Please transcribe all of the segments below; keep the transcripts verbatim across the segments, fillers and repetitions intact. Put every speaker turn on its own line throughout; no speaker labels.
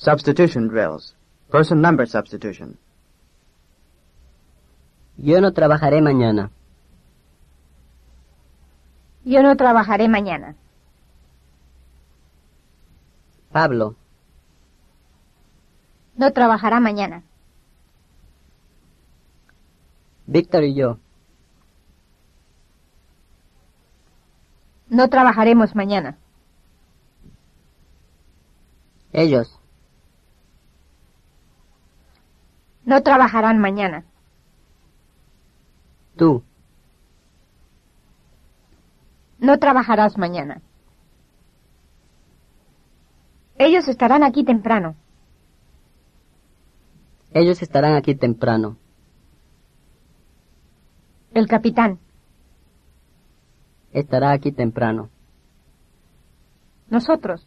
Substitution drills. Person number substitution.
Yo no trabajaré mañana.
Yo no trabajaré mañana.
Pablo.
No trabajará mañana.
Víctor y yo.
No trabajaremos mañana.
Ellos.
No trabajarán mañana.
Tú.
No trabajarás mañana. Ellos estarán aquí temprano.
Ellos estarán aquí temprano.
El capitán.
Estará aquí temprano.
Nosotros.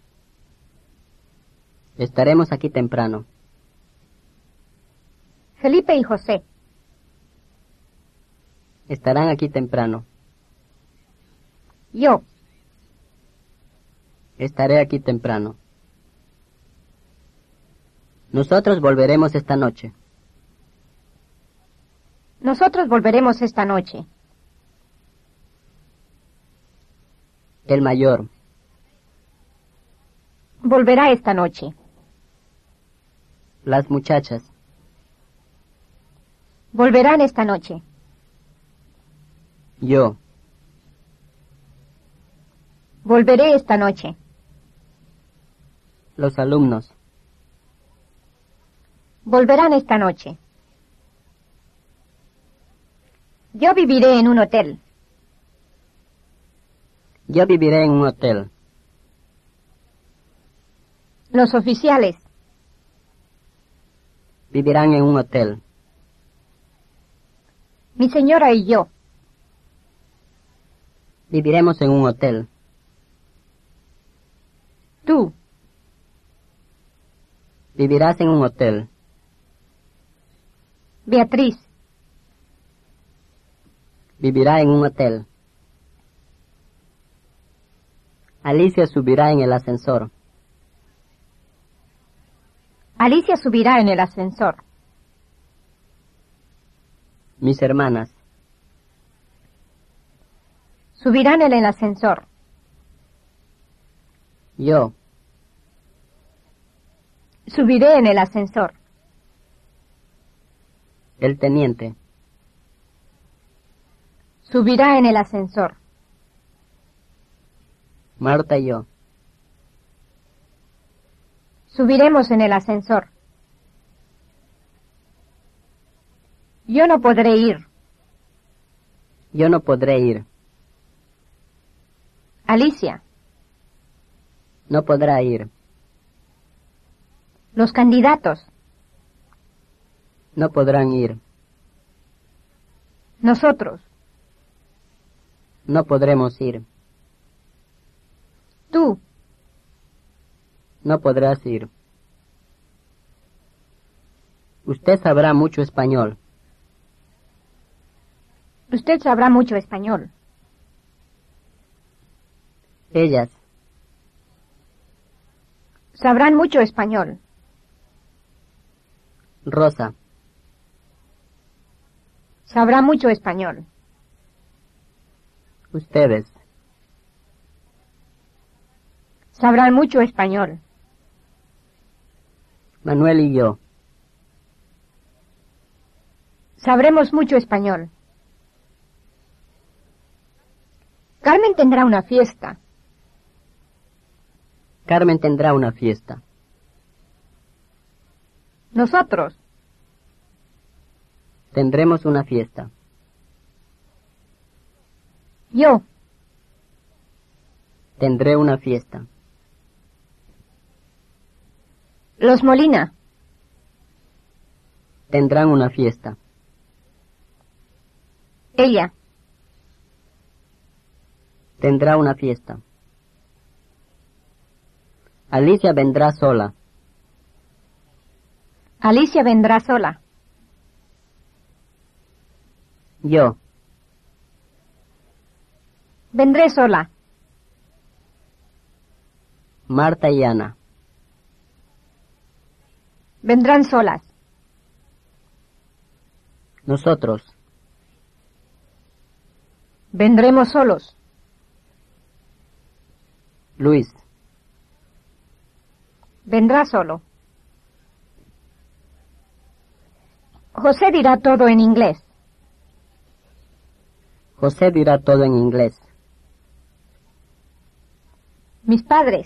Estaremos aquí temprano.
Felipe y José.
Estarán aquí temprano.
Yo.
Estaré aquí temprano. Nosotros volveremos esta noche.
Nosotros volveremos esta noche.
El mayor.
Volverá esta noche.
Las muchachas.
Volverán esta noche.
Yo.
Volveré esta noche.
Los alumnos.
Volverán esta noche. Yo viviré en un hotel.
Yo viviré en un hotel.
Los oficiales.
Vivirán en un hotel.
Mi señora y yo.
Viviremos en un hotel.
Tú.
Vivirás en un hotel.
Beatriz.
Vivirá en un hotel. Alicia subirá en el ascensor.
Alicia subirá en el ascensor.
Mis hermanas.
Subirán en el ascensor.
Yo.
Subiré en el ascensor.
El teniente.
Subirá en el ascensor.
Marta y yo.
Subiremos en el ascensor. Yo no podré ir.
Yo no podré ir.
Alicia.
No podrá ir.
Los candidatos.
No podrán ir.
Nosotros.
No podremos ir.
Tú.
No podrás ir. Usted sabrá mucho español.
Usted sabrá mucho español.
Ellas.
Sabrán mucho español.
Rosa.
Sabrá mucho español.
Ustedes.
Sabrán mucho español.
Manuel y yo.
Sabremos mucho español. Carmen tendrá una fiesta.
Carmen tendrá una fiesta.
Nosotros.
Tendremos una fiesta.
Yo.
Tendré una fiesta.
Los Molina.
Tendrán una fiesta.
Ella.
Tendrá una fiesta. Alicia vendrá sola.
Alicia vendrá sola.
Yo.
Vendré sola.
Marta y Ana.
Vendrán solas.
Nosotros.
Vendremos solos.
Luis.
Vendrá solo. José dirá todo en inglés.
José dirá todo en inglés.
Mis padres.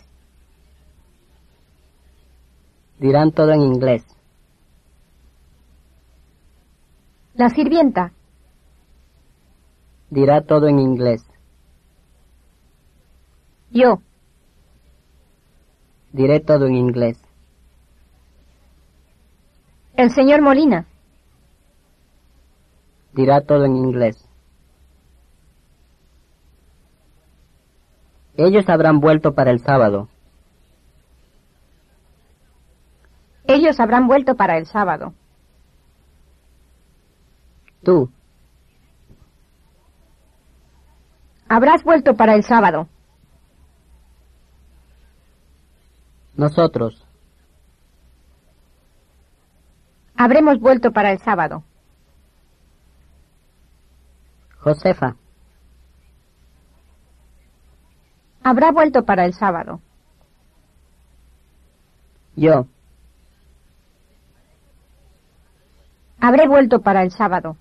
Dirán todo en inglés.
La sirvienta.
Dirá todo en inglés.
Yo.
Diré todo en inglés.
El señor Molina.
Dirá todo en inglés. Ellos habrán vuelto para el sábado.
Ellos habrán vuelto para el sábado.
Tú.
Habrás vuelto para el sábado.
Nosotros.
Habremos vuelto para el sábado.
Josefa.
Habrá vuelto para el sábado.
Yo.
Habré vuelto para el sábado.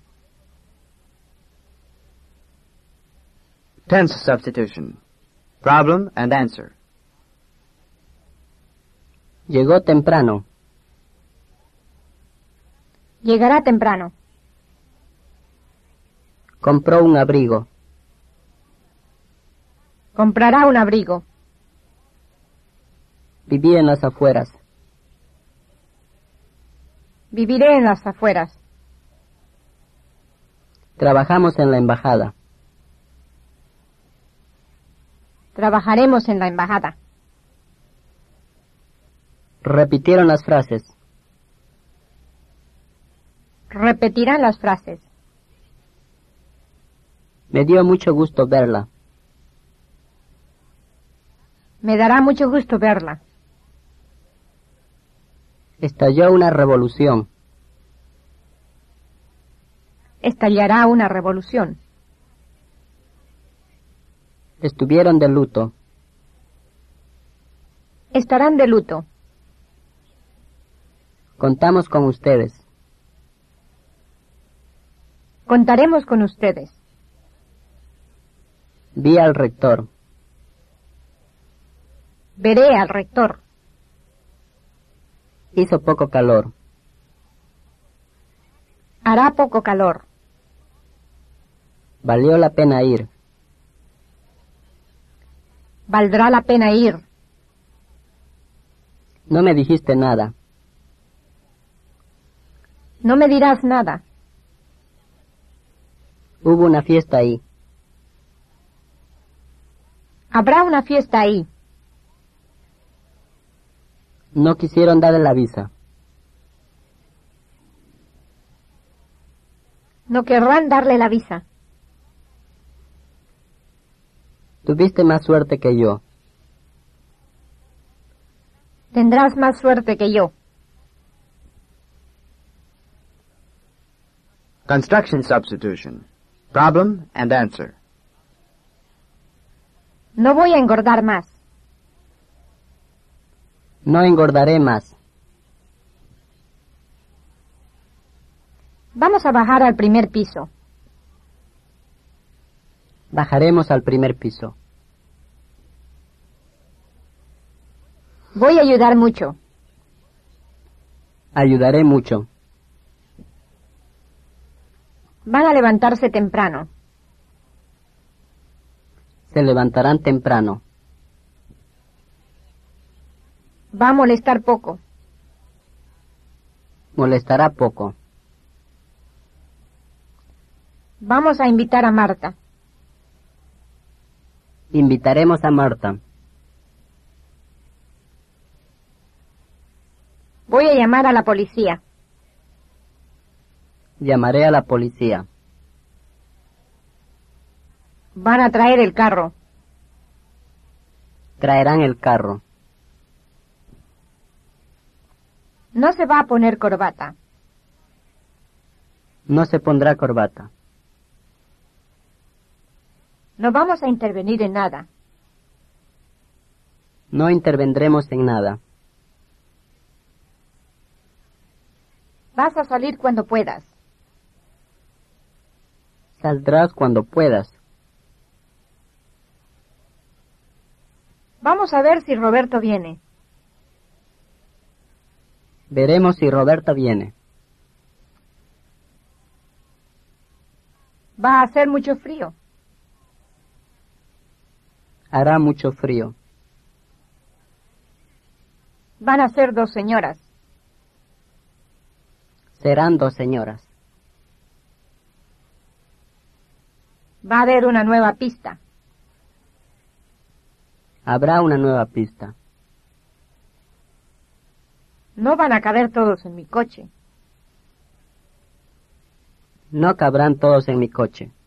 Tense substitution. Problem and answer.
Llegó temprano.
Llegará temprano.
Compró un abrigo.
Comprará un abrigo.
Viví en las afueras.
Viviré en las afueras.
Trabajamos en la embajada.
Trabajaremos en la embajada.
Repitieron las frases.
Repetirán las frases.
Me dio mucho gusto verla.
Me dará mucho gusto verla.
Estalló una revolución.
Estallará una revolución.
Estuvieron de luto.
Estarán de luto.
Contamos con ustedes.
Contaremos con ustedes.
Vi al rector.
Veré al rector.
Hizo poco calor.
Hará poco calor.
Valió la pena ir.
Valdrá la pena ir.
No me dijiste nada.
No me dirás nada.
Hubo una fiesta ahí.
Habrá una fiesta ahí.
No quisieron darle la visa.
No querrán darle la visa.
Tuviste más suerte que yo.
Tendrás más suerte que yo.
Construction substitution. Problem and answer.
No voy a engordar más.
No engordaré más.
Vamos a bajar al primer piso.
Bajaremos al primer piso.
Voy a ayudar mucho.
Ayudaré mucho.
Van a levantarse temprano.
Se levantarán temprano.
Va a molestar poco.
Molestará poco.
Vamos a invitar a Marta.
Invitaremos a Marta.
Voy a llamar a la policía.
Llamaré a la policía.
Van a traer el carro.
Traerán el carro.
No se va a poner corbata.
No se pondrá corbata.
No vamos a intervenir en nada.
No intervendremos en nada.
Vas a salir cuando puedas.
Saldrás cuando puedas.
Vamos a ver si Roberto viene.
Veremos si Roberta viene.
Va a hacer mucho frío.
Hará mucho frío.
Van a ser dos señoras.
Serán dos señoras.
Va a haber una nueva pista.
Habrá una nueva pista.
No van a caber todos en mi coche.
No cabrán todos en mi coche.